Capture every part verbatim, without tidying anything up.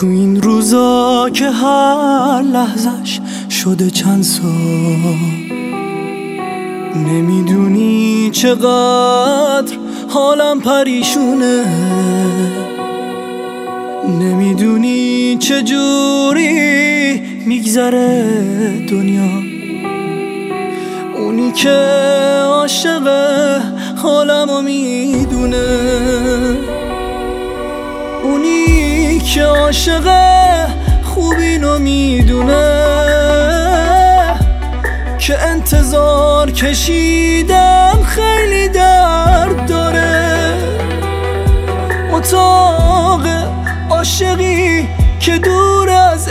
تو این روزا که هر لحظش شده چند سال، نمیدونی چقدر حالم پریشونه، نمیدونی چجوری میگذره دنیا. اونی که عاشق حالمو میدونه، اونی که عاشق خوبینو میدونه، که انتظار کشیدم خیلی درد داره. اتاق عاشقی که دور از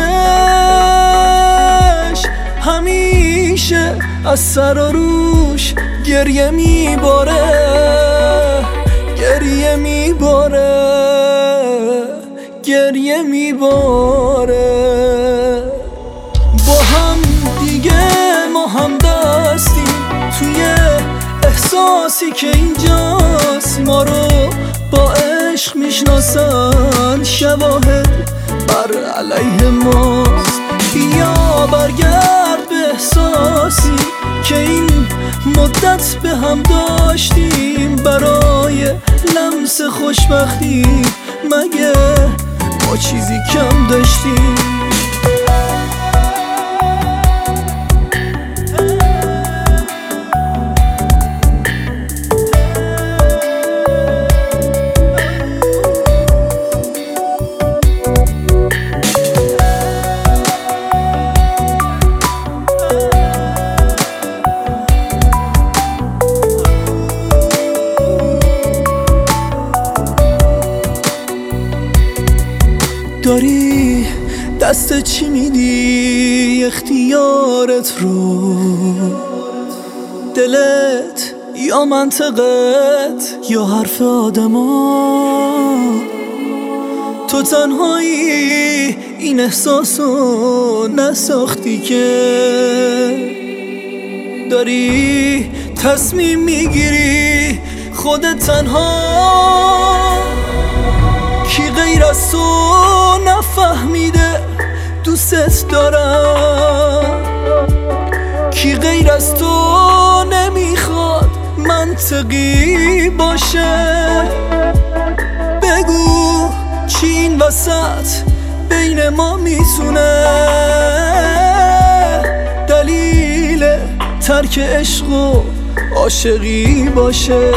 عشقش، همیشه از سر و روش گریه میباره، گریه میباره، گریه میباره. با هم دیگه ما هم دستیم توی احساسی که اینجاست. ما رو با عشق میشناسن، شواهد بر علیه ماست. بیا برگرد به احساسی که این مدت به هم داشتیم، برای لمس خوشبختی مگه ما چیزی کم داشتیم؟ داری دست چی میدی اختیارت رو؟ دلت یا منطقت یا حرف آدما؟ تو تنهایی این احساسو نساختی که داری تصمیم میگیری خودت تنها. کی غیر از تو نفهمیده دوست دارم؟ کی غیر از تو نمیخواد منطقی باشه؟ بگو چی این وسط بین ما میتونه دلیل ترک عشق و عاشقی باشه؟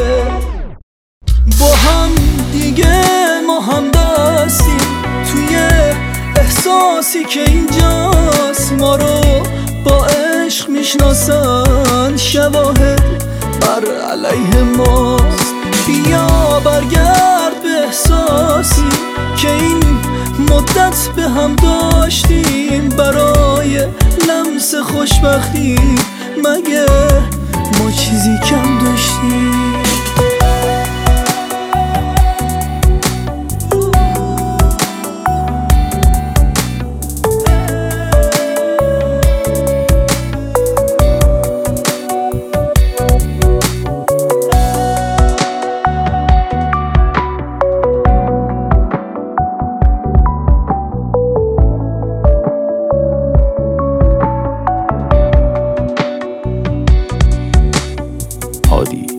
با هم دیگه ما هم دستیم توی احساسی که اینجاست. ما رو با عشق میشناسن، شواهد بر علیه ماست. بیا برگرد به احساسی که این مدت به هم داشتیم، برای لمس خوشبختی مگه ما چیزی کم داشتیم؟ هادی